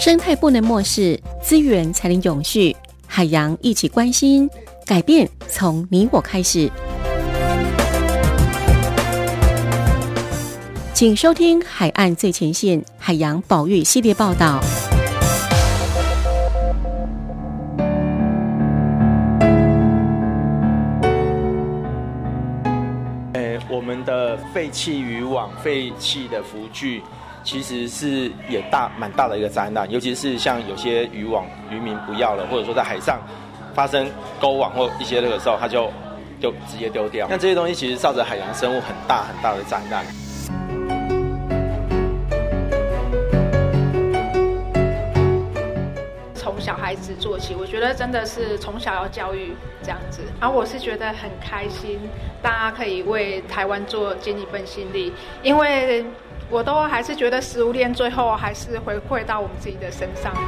生态不能漠视，资源才能永续。海洋一起关心，改变从你我开始。请收听海岸最前线海洋保育系列报道。 我们的废弃渔网、废弃的浮具，其实是也蛮大的一个灾难，尤其是像有些渔网渔民不要了，或者说在海上发生勾网或一些那个时候，他就直接丢掉。那这些东西其实造成海洋生物很大的灾难。 从小孩子做起，我觉得真的是从小要教育这样子。然后我是觉得很开心，大家可以为台湾做尽一份心力，因为我都还是觉得食物链最后还是回馈到我们自己的身上。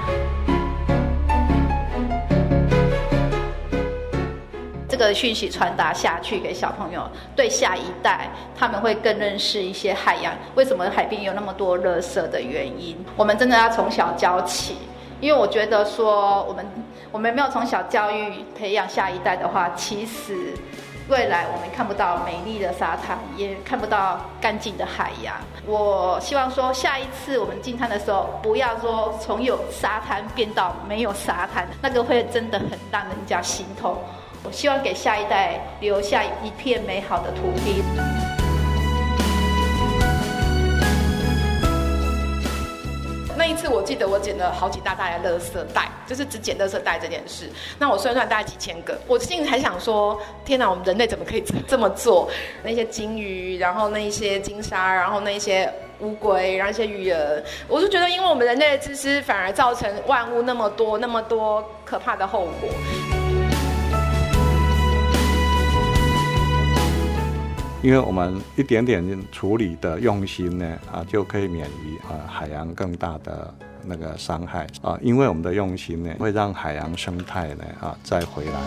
这个讯息传达下去给小朋友，对下一代他们会更认识一些海洋，为什么海边有那么多垃圾的原因。我们真的要从小教起，因为我觉得说我们没有从小教育培养下一代的话，其实未来我们看不到美丽的沙滩，也看不到干净的海洋。我希望说下一次我们进滩的时候，不要说从有沙滩变到没有沙滩，那个会真的很让人家心痛。我希望给下一代留下一片美好的土地。 那一次我记得我捡了好几大袋的垃圾袋，就是只捡垃圾袋这件事。那我算大概几千个，我心里还想说，天哪，我们人类怎么可以这么做？那些金鱼，然后那一些金鲨，然后那一些乌龟，然后一些鱼儿，我就觉得因为我们人类的自私，反而造成万物那么多可怕的后果。 因为我们一点点处理的用心呢，就可以免于海洋更大的那个伤害因为我们的用心呢，会让海洋生态呢再回来。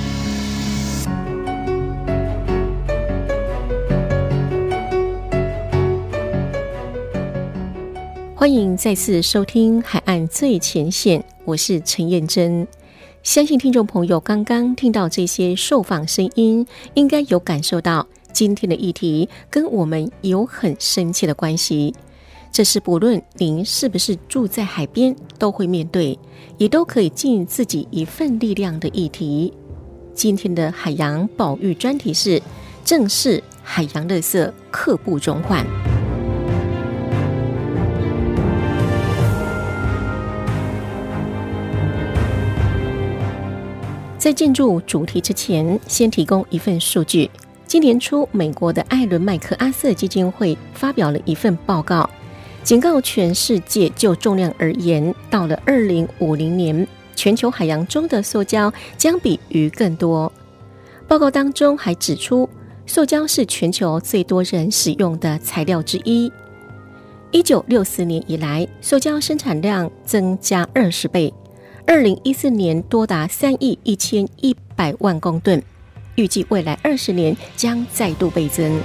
欢迎再次收听海岸最前线，我是陈燕珍。相信听众朋友刚刚听到这些受访声音，应该有感受到今天的议题跟我们有很深切的关系，这是不论您是不是住在海边都会面对，也都可以尽自己一份力量的议题。今天的海洋保育专题是正视海洋垃圾刻不容缓。在进入主题之前，先提供一份数据。今年初，美国的艾伦麦克阿瑟基金会发表了一份报告，警告全世界就重量而言，到了2050年，全球海洋中的塑胶将比鱼更多。报告当中还指出，塑胶是全球最多人使用的材料之一。1964年以来，塑胶生产量增加20倍，2014年多达3亿1100万公吨。预计未来20年将再度倍增。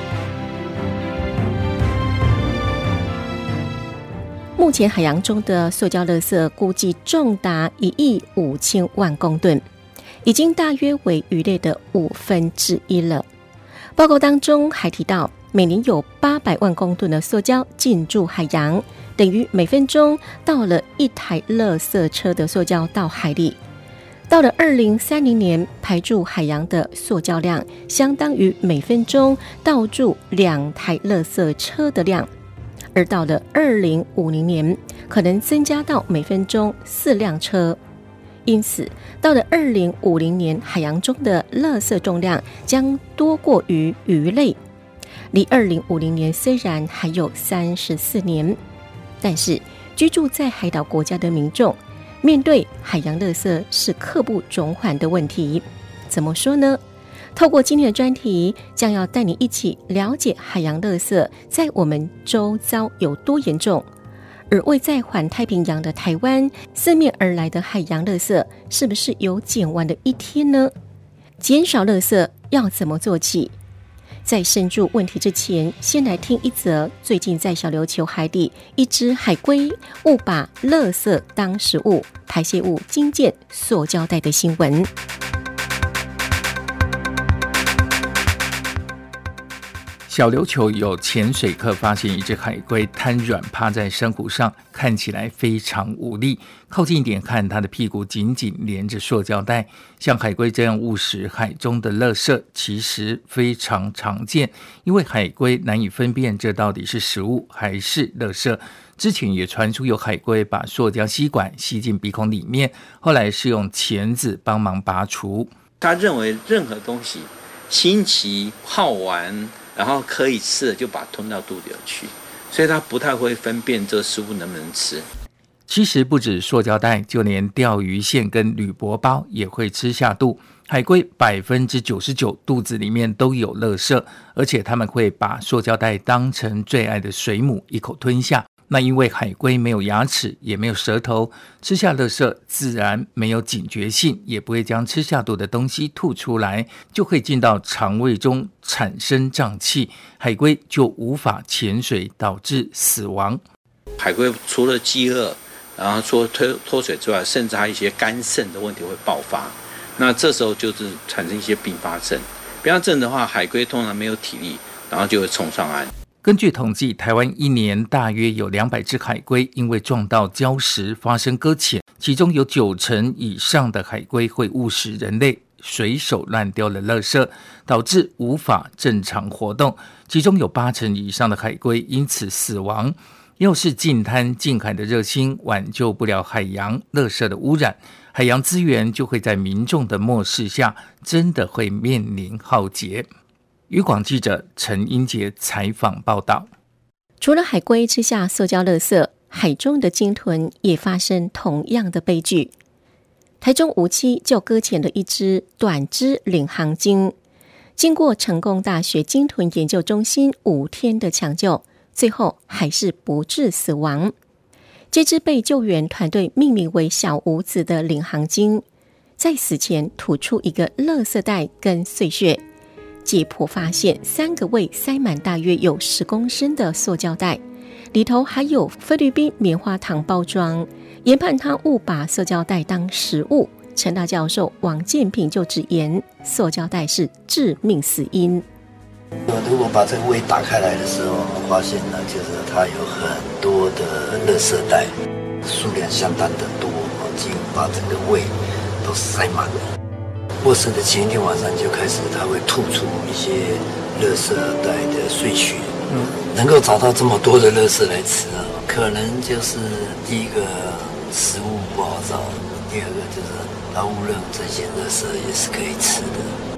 目前海洋中的塑胶垃圾估计重达1亿5千万公吨，已经大约为鱼类的1/5了。报告当中还提到，每年有800万公吨的塑胶进驻海洋，等于每分钟倒了1台垃圾车的塑胶到海里。到了2030年，排入海洋的塑胶量相当于每分钟倒入2台垃圾车的量，而到了2050年，可能增加到每分钟4辆车。因此，到了2050年，海洋中的垃圾重量将多过于鱼类。离2050年虽然还有34年，但是居住在海岛国家的民众面对海洋垃圾是刻不容缓的问题。怎么说呢？透过今天的专题，将要带你一起了解海洋垃圾在我们周遭有多严重，而位在环太平洋的台湾，四面而来的海洋垃圾是不是有减完的一天呢？减少垃圾要怎么做起？ 在深入问题之前，先来听一则最近在小琉球海底，一只海龟误把垃圾当食物，排泄物惊见塑胶袋的新闻。 小琉球有潜水客发现一只海龟瘫软趴在珊瑚上，看起来非常无力。靠近一点看，它的屁股紧紧连着塑胶袋。像海龟这样误食海中的垃圾其实非常常见，因为海龟难以分辨这到底是食物还是垃圾。之前也传出有海龟把塑胶吸管吸进鼻孔里面，后来是用钳子帮忙拔除。 他认为任何东西新奇好玩然后可以吃的就把它吞到肚里去，所以他不太会分辨这食物能不能吃。 其实不止塑胶袋，就连钓鱼线跟铝箔包也会吃下肚。海龟99%肚子里面都有垃圾，而且他们会把塑胶袋当成最爱的水母一口吞下。那因为海龟没有牙齿也没有舌头，吃下垃圾自然没有警觉性，也不会将吃下肚的东西吐出来，就会进到肠胃中产生胀气，海龟就无法潜水，导致死亡。 海龟除了饥饿，然后除了脱水之外，甚至还有一些肝肾的问题会爆发，那这时候就是产生一些并发症。并发症的话，海龟通常没有体力，然后就会冲上岸。 根据统计，台湾一年大约有200只海龟因为撞到礁石发生搁浅，其中有90%以上的海龟会误食人类随手乱丢的垃圾，导致无法正常活动，其中有80%以上的海龟因此死亡。要是近滩近海的热心挽救不了海洋垃圾的污染，海洋资源就会在民众的漠视下真的会面临浩劫。渔广记者陈英杰采访报道。 除了海龟吃下塑胶垃圾，海中的鲸豚也发生同样的悲剧。台中无期就搁浅了一只短肢领航鲸，经过成功大学鲸豚研究中心5天的抢救，最后还是不治死亡。这只被救援团队命名为小五子的领航鲸，在死前吐出一个垃圾袋跟碎屑，解剖发现3个胃塞满大约有10公升的塑胶袋，里头还有菲律宾棉花糖包装。研判他误把塑胶袋当食物，成大教授王建平就直言，塑胶袋是致命死因。 如果把这个胃打开来的时候，发现呢，就是它有很多的垃圾袋，数量相当的多，几乎把整个胃都塞满了。过世的前一天晚上就开始，它会吐出一些垃圾袋的碎屑。能够找到这么多的垃圾来吃啊，可能就是第一个食物不好找，第二个就是它误认这些垃圾也是可以吃的。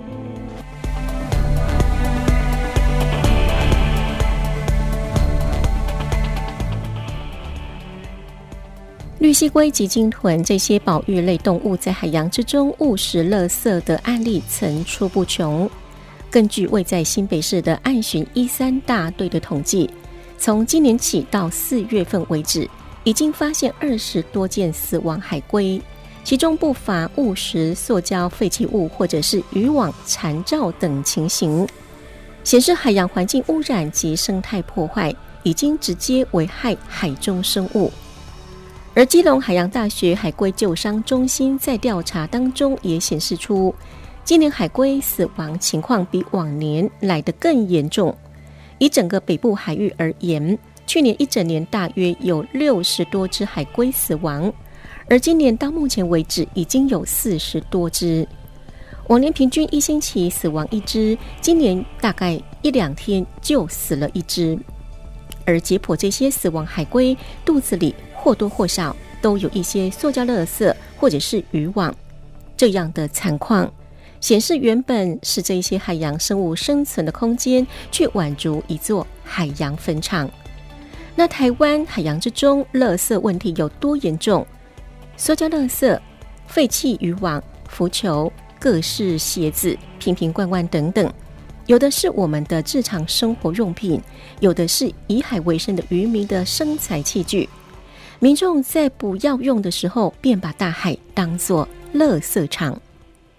绿蜥龟及鲸豚这些保育类动物在海洋之中误食垃圾的案例层出不穷。根据位在新北市的岸巡13大队的统计，从今年起到4月份为止，已经发现20多件死亡海龟，其中不乏误食塑胶废弃物或者是渔网缠绕等情形，显示海洋环境污染及生态破坏已经直接危害海中生物。而基隆海洋大学海龟救伤中心在调查当中也显示出，今年海龟死亡情况比往年来得更严重。以整个北部海域而言，去年一整年大约有60多只海龟死亡，而今年到目前为止已经有40多只。往年平均1星期死亡1只，今年大概1-2天就死了1只。而解剖这些死亡海龟肚子里或多或少都有一些塑胶垃圾或者是渔网，这样的惨况显示原本是这些海洋生物生存的空间，却宛如一座海洋坟场。那台湾海洋之中垃圾问题有多严重？塑胶垃圾、废弃渔网、浮球、各式鞋子、瓶瓶罐罐等等，有的是我们的日常生活用品，有的是以海为生的渔民的生财器具。民众在不要用的时候，便把大海当作垃圾场。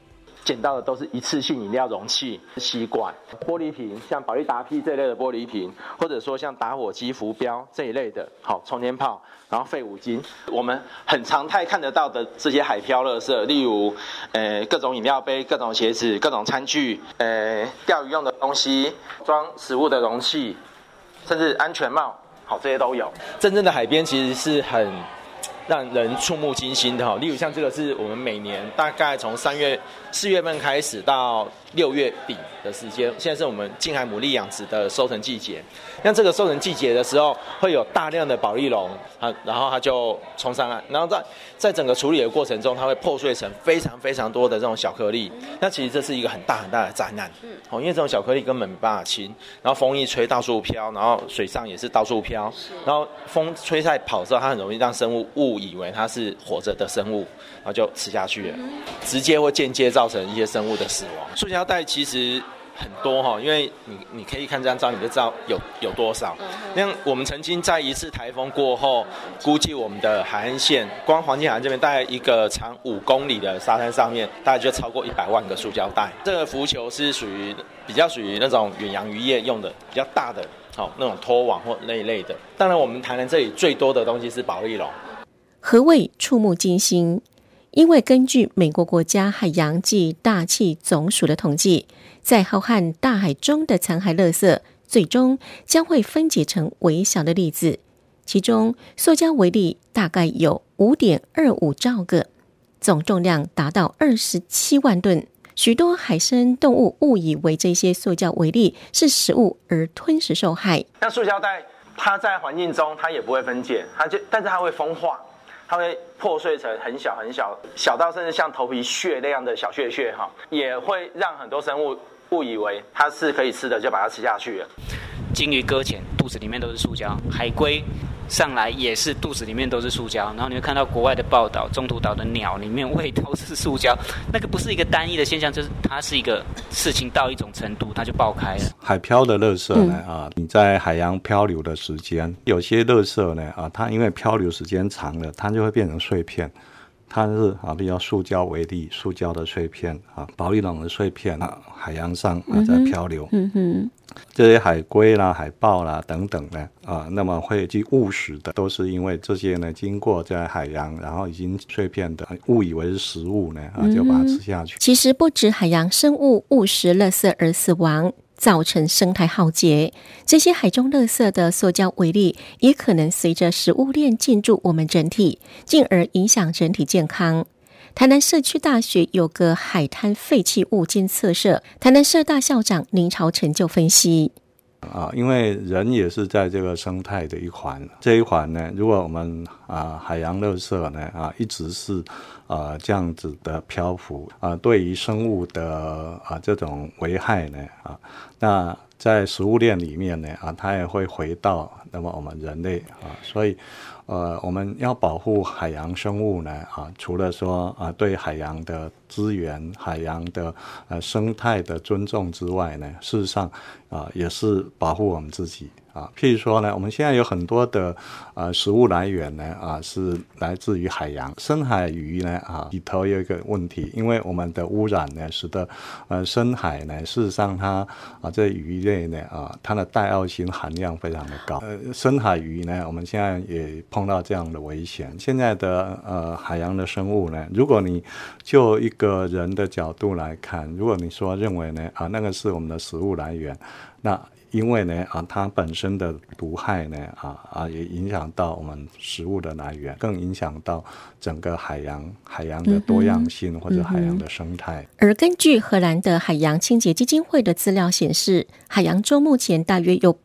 捡到的都是一次性饮料容器、吸管、玻璃瓶，像保利达 P 这一类的玻璃瓶，或者说像打火机、浮标这一类的，好充电炮，然后废五金，我们很常态看得到的这些海漂垃圾，例如各种饮料杯、各种鞋子、各种餐具，钓鱼用的东西、装食物的容器，甚至安全帽，好，这些都有。真正的海边其实是很让人触目惊心的，例如像这个是我们每年大概从4月份开始到6月底的时间，现在是我们近海牡蛎养殖的收成季节。像这个收成季节的时候，会有大量的保丽龙，然后它就冲上岸，然后在整个处理的过程中，它会破碎成非常非常多的这种小颗粒。那其实这是一个很大很大的灾难，因为这种小颗粒根本没办法清，然后风一吹到处飘，然后水上也是到处飘，然后风吹在跑的时候，它很容易让生物误以为它是活着的生物，然后就吃下去了，直接或间接造成一些生物的死亡。塑胶袋其实很多，因为你可以看这张照，你就知道有多少。像我们曾经在一次台风过后，估计我们的海岸线，光黄金海岸这边大概一个长5公里的沙滩上面，大概就超过100万个塑胶袋。这个浮球是比较属于那种远洋渔业用的，比较大的，那种拖网或那一类的。当然，我们台南这里最多的东西是保丽龙。 何谓触目惊心？因为根据美国国家海洋暨大气总署的统计，在浩瀚大海中的残骸垃圾最终将会分解成微小的粒子，其中塑胶微粒大概有 5.25 兆个，总重量达到27万吨。许多海生动物误以为这些塑胶微粒是食物而吞食受害。 像塑胶袋，它在环境中它也不会分解，但是它会风化，它会破碎成很小很小，小到甚至像头皮屑那样的小屑屑，也会让很多生物误以为它是可以吃的，就把它吃下去了。 鲸鱼搁浅，肚子里面都是塑胶；海龟上来也是肚子里面都是塑胶。然后你会看到国外的报道，中途岛的鸟里面胃都是塑胶，那个不是一个单一的现象，就是它是一个事情到一种程度，它就爆开了。 海漂的垃圾呢，你在海洋漂流的时间，有些垃圾呢，它因为漂流时间长了，它就会变成碎片。它是比较塑胶为例，塑胶的碎片保丽龙的碎片海洋上在漂流。这些海龟啦、海豹啦等等呢那么会去误食的，都是因为这些呢经过在海洋，然后已经碎片的误以为是食物呢就把它吃下去。 其实不止海洋生物误食垃圾而死亡，造成生态浩劫，这些海中垃圾的塑胶微粒也可能随着食物链进入我们人体，进而影响人体健康。台南社区大学有个海滩废弃物监测社，台南社大校长林朝成就分析因为人也是在这个生态的一环，这一环呢，如果我们海洋垃圾呢一直是这样子的漂浮对于生物的这种危害呢那在食物链里面呢它也会回到那么我们人类所以我们要保护海洋生物呢除了说对海洋的资源、海洋的生态的尊重之外呢，事实上也是保护我们自己譬如说呢，我们现在有很多的食物来源呢是来自于海洋。深海鱼呢里头有一个问题，因为我们的污染呢，使得深海呢，事实上它这鱼类呢它的带奥辛含量非常的高。深海鱼呢，我们现在也碰到这样的危险。现在的海洋的生物呢，如果你就一个人的角度来看，如果你说认为呢那个是我们的食物来源，那因为呢它本身的毒害呢也影响到我们食物的来源，更影响到整个海洋的多样性或者海洋的生态。 而根据荷兰的海洋清洁基金会的资料显示，海洋中目前大约有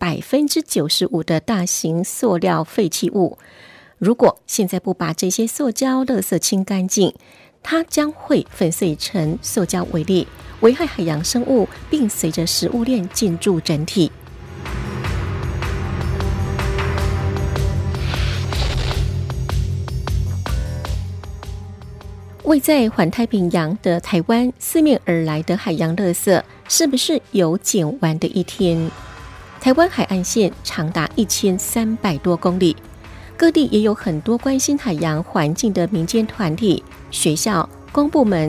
95% 的大型塑料废弃物，如果现在不把这些塑胶垃圾清干净，它将会粉碎成塑胶微粒，危害海洋生物，并随着食物链进入人体。位在环太平洋的台湾，四面而来的海洋垃圾是不是有减完的一天？台湾海岸线长达1300多公里，各地也有很多关心海洋环境的民间团体、学校、公部门，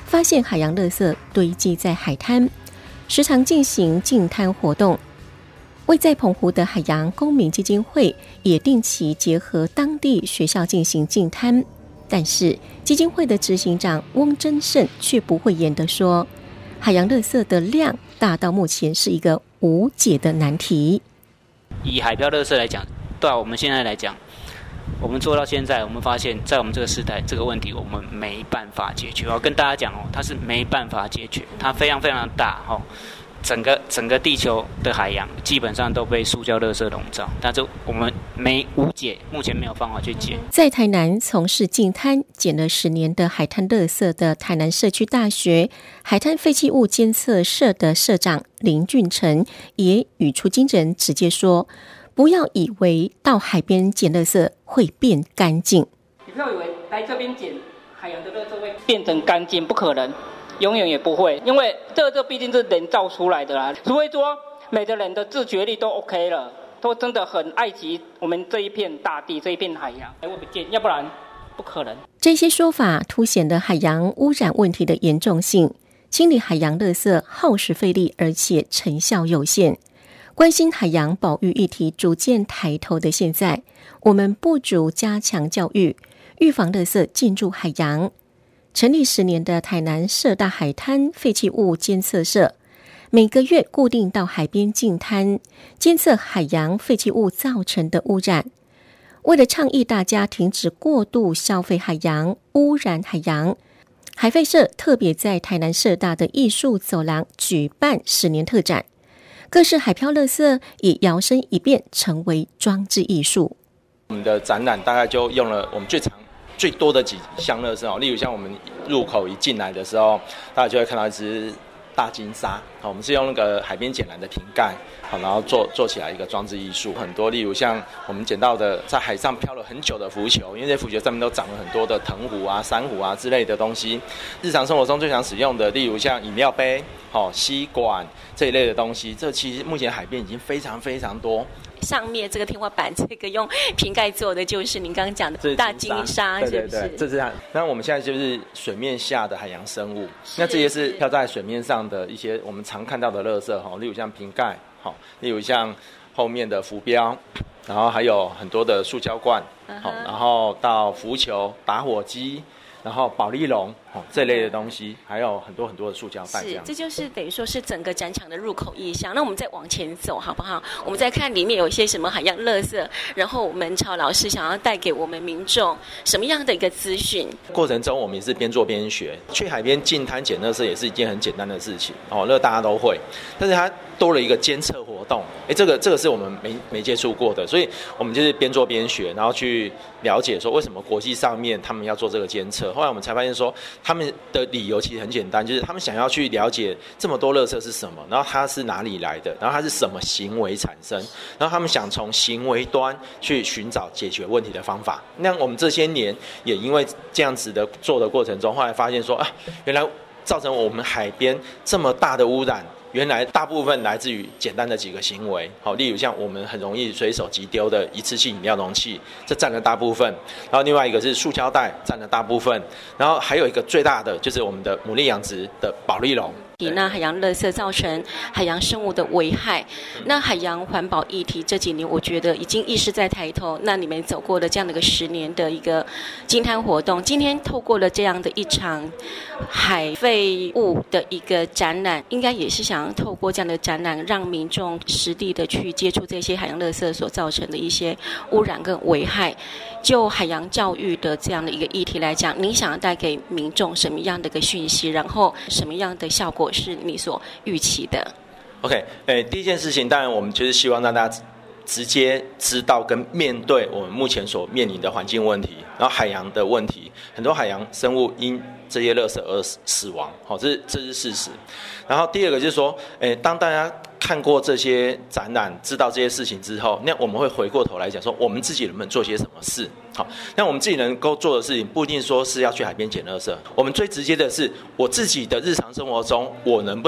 发现海洋垃圾堆积在海滩，时常进行净滩活动。位在澎湖的海洋公民基金会也定期结合当地学校进行净滩，但是基金会的执行长翁真胜却不讳言地说，海洋垃圾的量大到目前是一个无解的难题。 以海漂垃圾来讲，到我们现在来讲，我们做到现在，我们发现在我们这个时代，这个问题我们没办法解决。我要跟大家讲它是没办法解决，它非常非常大整个地球的海洋基本上都被塑胶垃圾笼罩，但是我们无解，目前没有方法去解。 在台南从事净滩捡了10年的海滩垃圾的台南社区大学海滩废弃物监测社的社长林俊成也语出惊人，直接说，不要以为到海边捡垃圾会变干净。 你不要以为来这边捡海洋的垃圾会变成干净，不可能，永远也不会，因为这毕竟是人造出来的啦。除非说每个人的自觉力都 OK 了，都真的很爱惜我们这一片大地，这一片海洋，才会不见，要不然不可能。 这些说法凸显了海洋污染问题的严重性，清理海洋垃圾耗时费力，而且成效有限。关心海洋保育议题逐渐抬头的现在，我们不足加强教育，预防垃圾进入海洋。成立10年的台南社大海滩废弃物监测社，每个月固定到海边净滩，监测海洋废弃物造成的污染。为了倡议大家停止过度消费海洋、污染海洋，海废社特别在台南社大的艺术走廊举办10年特展，各式海漂垃圾也摇身一变成为装置艺术。 我们的展览大概就用了我们最多的几项垃圾例如像我们入口一进来的时候，大家就会看到一只大金鲨，我们是用那个海边捡来的瓶盖，然后做起来一个装置艺术。很多例如像我们捡到的在海上漂了很久的浮球，因为这些浮球上面都长了很多的藤壶啊、珊瑚啊之类的东西。日常生活中最常使用的，例如像饮料杯、吸管这一类的东西，这其实目前海边已经非常非常多。 上面这个天花板，这个用瓶盖做的，就是您刚刚讲的大金鲨，是不是？ 这是它。那我们现在就是水面下的海洋生物，那这些是漂在水面上的一些我们常看到的垃圾，例如像瓶盖，例如像后面的浮标，然后还有很多的塑胶罐，然后到浮球、打火机，然后保丽龙这类的东西，还有很多很多的塑胶袋。 这就是等于说是整个展场的入口意象。那我们再往前走好不好？我们再看里面有一些什么海洋垃圾，然后我们曹老师想要带给我们民众什么样的一个资讯？ 过程中我们也是边做边学。去海边净滩捡垃圾也是一件很简单的事情那大家都会，但是它多了一个监测活动，这个是我们没接触过的，所以我们就是边做边学，然后去了解说为什么国际上面他们要做这个监测。后来我们才发现说，他们的理由其实很简单，就是他们想要去了解这么多垃圾是什么，然后它是哪里来的，然后它是什么行为产生，然后他们想从行为端去寻找解决问题的方法。那我们这些年也因为这样子的做的过程中，后来发现说原来造成我们海边这么大的污染，原来大部分来自于简单的几个行为，例如像我们很容易随手即丢的一次性饮料容器，这占了大部分，然后另外一个是塑胶袋占了大部分，然后还有一个最大的就是我们的牡蛎养殖的保丽龙。 那海洋垃圾造成海洋生物的危害，那海洋环保议题这几年我觉得已经意识在抬头。那你们走过了这样的一个10年的一个净滩活动，今天透过了这样的一场海废物的一个展览，应该也是想要透过这样的展览让民众实地的去接触这些海洋垃圾所造成的一些污染跟危害。就海洋教育的这样的一个议题来讲，您想要带给民众什么样的一个讯息，然后什么样的效果是你所预期的？ OK， 第一件事情当然我们就是希望让大家直接知道跟面对我们目前所面临的环境问题，然后海洋的问题，很多海洋生物因这些垃圾而死亡，这是事实。然后第二个就是说，当大家看过这些展览，知道这些事情之后，那我们会回过头来讲说，我们自己能不能做些什么事？好，那我们自己能够做的事情，不一定说是要去海边捡垃圾。我们最直接的是，我自己的日常生活中，我能不能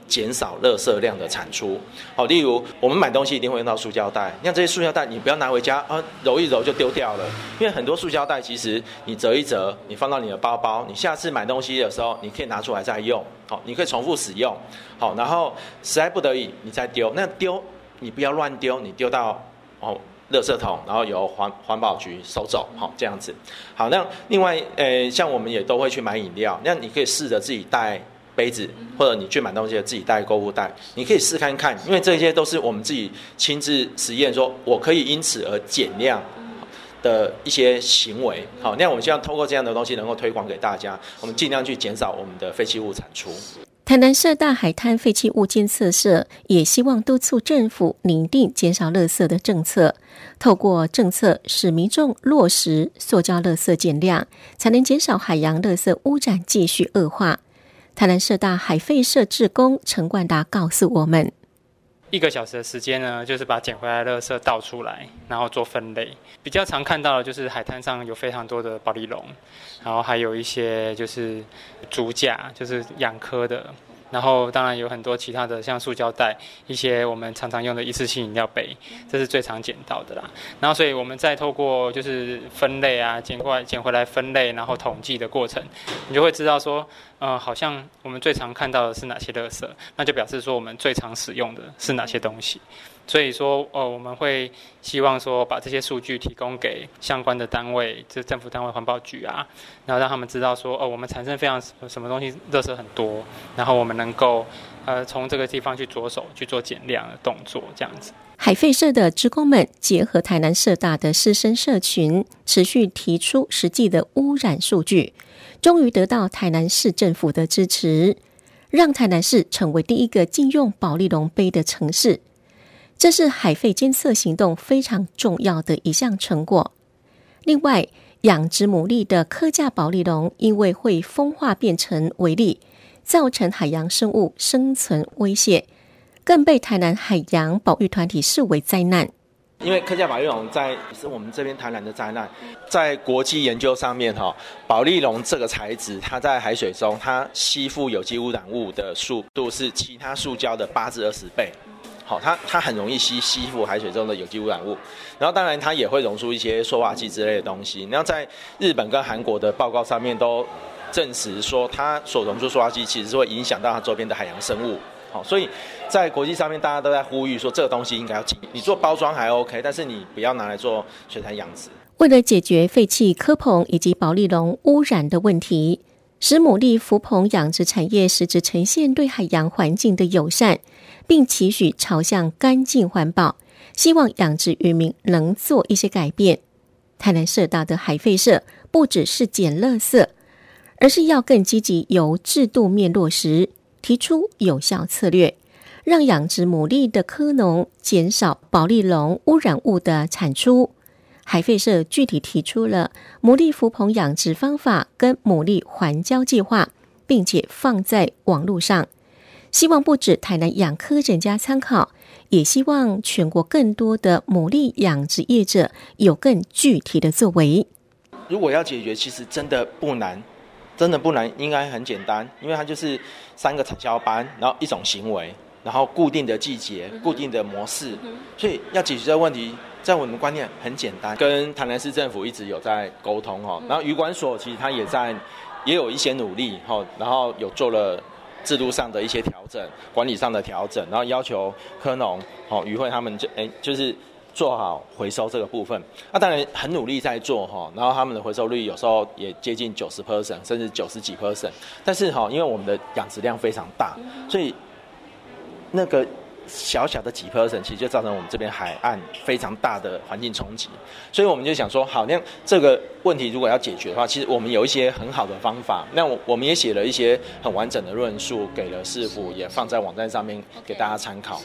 减少垃圾量的产出。好，例如我们买东西一定会用到塑胶袋，像这些塑胶袋你不要拿回家揉一揉就丢掉了，因为很多塑胶袋其实你折一折，你放到你的包包，你下次买东西的时候你可以拿出来再用，好，你可以重复使用，好，然后实在不得已你再丢，那丢你不要乱丢，你丢到垃圾桶，然后由环保局收走，好，这样子。好，那另外像我们也都会去买饮料，那你可以试着自己带杯子，或者你去买东西自己带购物袋，你可以试看看，因为这些都是我们自己亲自实验，说我可以因此而减量的一些行为。好，那我们希望透过这样的东西能够推广给大家，我们尽量去减少我们的废弃物产出。 台南社大海滩废弃物监测社也希望督促政府拟定减少垃圾的政策，透过政策使民众落实塑胶垃圾减量，才能减少海洋垃圾污染继续恶化。台南社大海废社志工陈冠达告诉我们 ，1个小时的时间呢，就是把捡回来的垃圾倒出来，然后做分类。比较常看到的就是海滩上有非常多的保丽龙，然后还有一些就是竹架，就是养蚵的。然后当然有很多其他的，像塑胶袋，一些我们常常用的一次性饮料杯，这是最常捡到的啦。然后所以我们再透过就是分类啊，捡回来分类，然后统计的过程，你就会知道说，好像我们最常看到的是哪些垃圾，那就表示说我们最常使用的是哪些东西。所以说，我们会希望说把这些数据提供给相关的单位，就是政府单位、环保局啊，然后让他们知道说，我们产生非常什么东西，垃圾很多，然后我们能够从这个地方去着手去做减量的动作，这样子。 海废社的职工们结合台南社大的师生社群，持续提出实际的污染数据，终于得到台南市政府的支持，让台南市成为第一个禁用保丽龙杯的城市。这是海废监测行动非常重要的一项成果。另外，养殖牡蛎的科价保丽龙因为会风化变成微粒，造成海洋生物生存威胁，更被台南海洋保育团体视为灾难。 因为科价保丽龙是我们这边台南的灾难，在国际研究上面保丽龙这个材质，它在海水中它吸附有机污染物的速度是其他塑胶的8至20倍。好，它很容易吸附海水中的有机污染物，然后当然它也会溶出一些塑化剂之类的东西。然后在日本跟韩国的报告上面都证实说，它所溶出塑化剂其实是会影响到它周边的海洋生物。好，所以在国际上面大家都在呼吁说，这个东西应该要禁。你做包装还 OK， 但是你不要拿来做水产养殖。 为了解决废弃蚵棚以及保丽龙污染的问题，使牡蛎浮棚养殖产业实质呈现对海洋环境的友善，并期许朝向干净环保，希望养殖渔民能做一些改变。台南社大的海废社不只是捡垃圾，而是要更积极由制度面落实，提出有效策略，让养殖牡蛎的科农减少保丽龙污染物的产出。海废社具体提出了牡蛎浮棚养殖方法跟牡蛎环礁计划，并且放在网络上，希望不止台南养科人家参考，也希望全国更多的牡蛎养殖业者有更具体的作为。 如果要解决，其实真的不难，应该很简单，因为它就是3个产销班，然后一种行为，然后固定的季节、固定的模式，所以要解决这个问题，在我们观念很简单。跟台南市政府一直有在沟通，然后渔管所其实它也有一些努力，然后有做了制度上的一些调整，管理上的调整，然后要求科农、渔会他们就是做好回收这个部分。那当然很努力在做，然后他们的回收率有时候也接近90%，甚至90几%。但是因为我们的养殖量非常大，所以那个小小的几%，其实就造成我们这边海岸非常大的环境冲击。所以我们就想说，好，那这个问题如果要解决的话，其实我们有一些很好的方法。那我们也写了一些很完整的论述，给了市府，也放在网站上面给大家参考。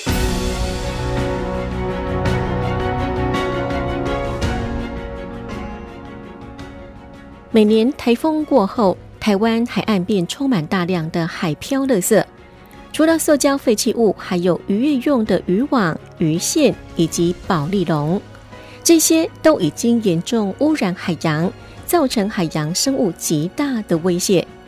每年台风过后，台湾海岸便充满大量的海漂垃圾。除了塑胶废弃物，还有渔业用的渔网、鱼线以及保丽龙，这些都已经严重污染海洋，造成海洋生物极大的威胁。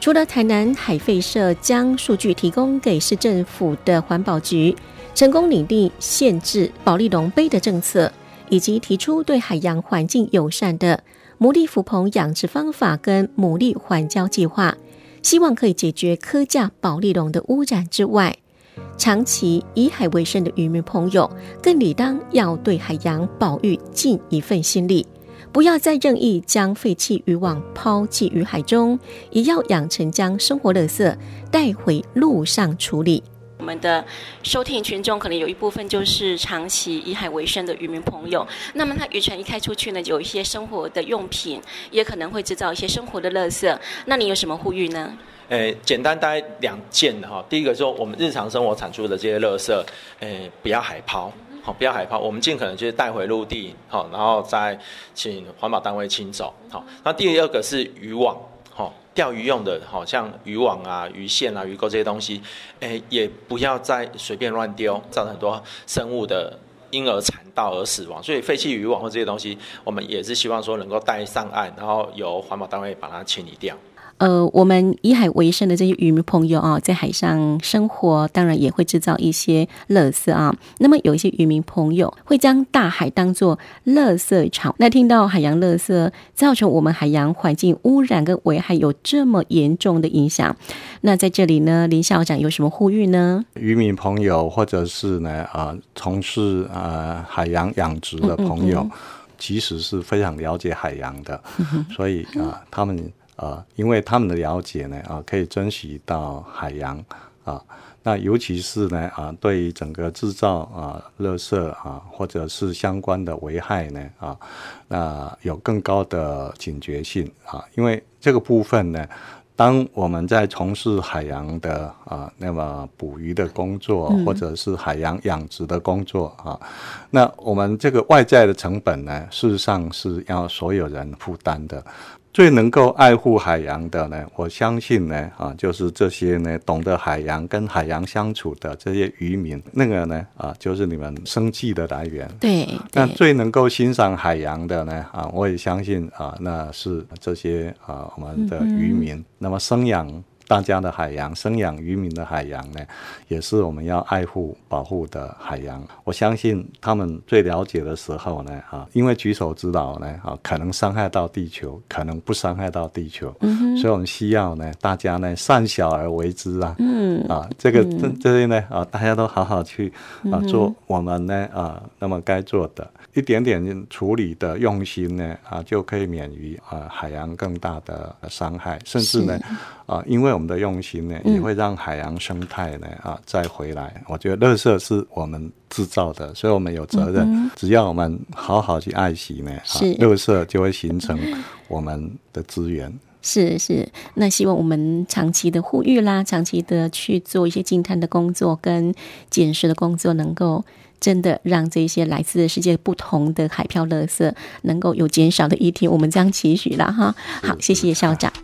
除了台南海废社将数据提供给市政府的环保局，成功拟定限制保丽龙杯的政策，以及提出对海洋环境友善的牡蛎浮棚养殖方法跟牡蛎环礁计划，希望可以解决科架保丽龙的污染之外，长期以海为生的渔民朋友更理当要对海洋保育尽一份心力，不要再任意将废弃渔网抛弃于海中，也要养成将生活垃圾带回路上处理。我们的收听群众可能有一部分就是长期以海为生的渔民朋友，那么他渔船一开出去呢，有一些生活的用品，也可能会制造一些生活的垃圾，那你有什么呼吁呢？ 简单大概2件哈。第一个说我们日常生活产出的这些垃圾，不要海抛。好，不要海抛，我们尽可能就是带回陆地，好，然后再请环保单位清走。好，那第二个是渔网，好，钓鱼用的，好像渔网啊、鱼线啊、鱼钩这些东西，也不要再随便乱丢，造成很多生物的因而惨到而死亡。所以废弃渔网或这些东西，我们也是希望说能够带上岸，然后由环保单位把它清理掉。 我们以海为生的这些渔民朋友啊，在海上生活，当然也会制造一些垃圾啊。那么有一些渔民朋友会将大海当作垃圾场，那听到海洋垃圾造成我们海洋环境污染跟危害有这么严重的影响，那在这里呢，林校长有什么呼吁呢？ 渔民朋友或者是呢从事海洋养殖的朋友，其实是非常了解海洋的，所以他们因为他们的了解呢，可以珍惜到海洋那尤其是呢对于整个制造垃圾或者是相关的危害呢那有更高的警觉性因为这个部分呢，当我们在从事海洋的那么捕鱼的工作，或者是海洋养殖的工作那我们这个外在的成本呢，事实上是要所有人负担的。最能够爱护海洋的呢，我相信呢就是这些呢懂得海洋跟海洋相处的这些渔民，那个呢就是你们生计的来源。 对， 那最能够欣赏海洋的呢我也相信那是这些我们的渔民。那么生养大家的海洋，生养渔民的海洋呢，也是我们要爱护保护的海洋。我相信他们最了解的时候呢因为举手之劳呢可能伤害到地球，可能不伤害到地球，所以我们需要呢大家呢善小而为之这些呢大家都好好去做我们呢那么该做的一点点处理的用心呢就可以免于海洋更大的伤害，甚至呢因为我们的用心呢，也会让海洋生态呢再回来。我觉得垃圾是我们制造的，所以我们有责任。只要我们好好去爱惜呢，垃圾就会形成我们的资源。 是，那希望我们长期的呼吁啦，长期的去做一些净滩的工作跟检视的工作，能够真的让这些来自世界不同的海漂垃圾能够有减少的一天，我们这样期许啦哈。好，谢谢校长。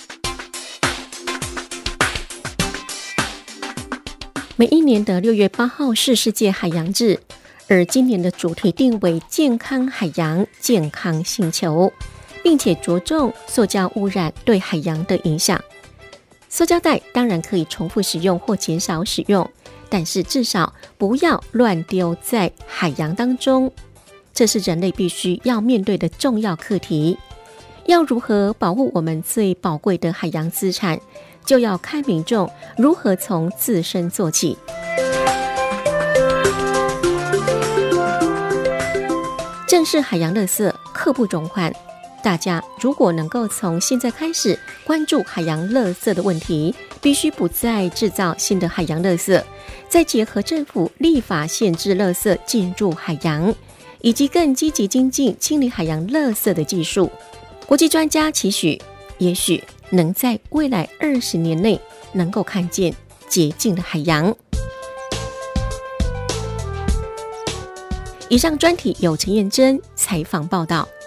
每一年的6月8号是世界海洋日，而今年的主题定为健康海洋、健康星球，并且着重塑胶污染对海洋的影响。塑胶袋当然可以重复使用或减少使用，但是至少不要乱丢在海洋当中，这是人类必须要面对的重要课题。要如何保护我们最宝贵的海洋资产，就要看民众如何从自身做起。正视海洋垃圾刻不容缓，大家如果能够从现在开始关注海洋垃圾的问题，必须不再制造新的海洋垃圾，再结合政府立法限制垃圾进入海洋，以及更积极精进清理海洋垃圾的技术。国际专家期许，也许能在未来20年内能够看见洁净的海洋。以上专题由陈燕珍采访报道。